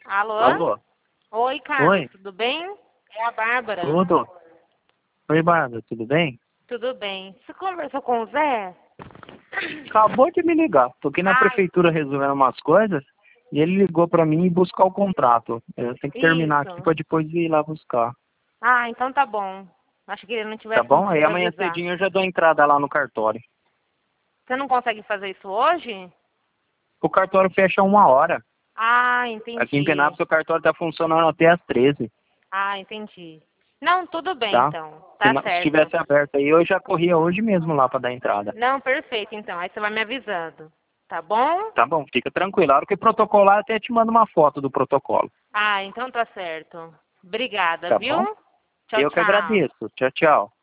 Alô? Alô? Oi, Carlos, Oi? tudo bem? É a Bárbara. Tudo? Oi, Bárbara, tudo bem? Tudo bem. Você conversou com o Zé? Acabou de me ligar. Tô aqui na Ai, prefeitura resolvendo umas coisas e ele ligou pra mim buscar o contrato. Eu tenho que terminar aqui isso. pra depois ir lá buscar. Ah, então tá bom. Acho que ele não Tá tivesse bom? Aí conseguido amanhã avisar. cedinho eu já dou entrada lá no cartório. Você não consegue fazer isso hoje? O cartório fecha 1 hora. Ah, Aqui em entendi. Penápolis o cartório tá funcionando até às 13, Ah, entendi. Não, tudo bem tá? então. Se, Tá se certo. tivesse aberto aí, eu já corria hoje mesmo lá pra dar entrada. Não, perfeito então. Aí você vai me avisando. Tá bom? Tá bom, fica tranquilo. A hora que protocolar, eu até te mando uma foto do protocolo. Ah, então tá certo. Obrigada, Tá bom? viu? Tchau, Eu que tchau. agradeço. Tchau, tchau.